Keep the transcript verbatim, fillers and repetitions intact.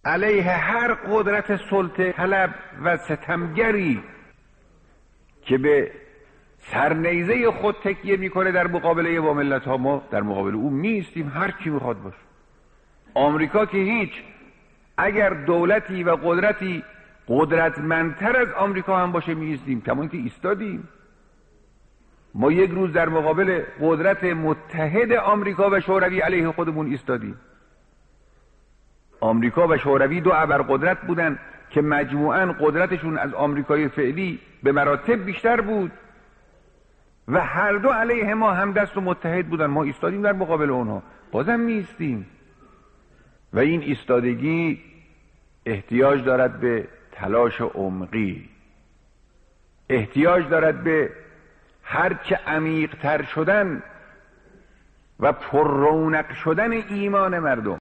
علیه هر قدرت سلطه طلب و ستمگری که به سرنیزه خود تکیه میکنه در مقابله با ملت ها. ما در مقابل او میستیم، هر کی میخواد باشه. آمریکا که هیچ، اگر دولتی و قدرتی قدرتمندتر از آمریکا هم باشه میستیم، کما که ایستادیم. ما یک روز در مقابل قدرت متحد آمریکا و شوروی علیه خودمون ایستادیم. آمریکا و شوروی دو ابرقدرت بودن که مجموعاً قدرتشون از آمریکای فعلی به مراتب بیشتر بود و هر دو علیه ما همدست و متحد بودن. ما ایستادیم در مقابل اونها، بازم میستیم. و این ایستادگی احتیاج دارد به تلاش عمقی، احتیاج دارد به هرچه عمیق‌تر شدن و پر رونق شدن ایمان مردم.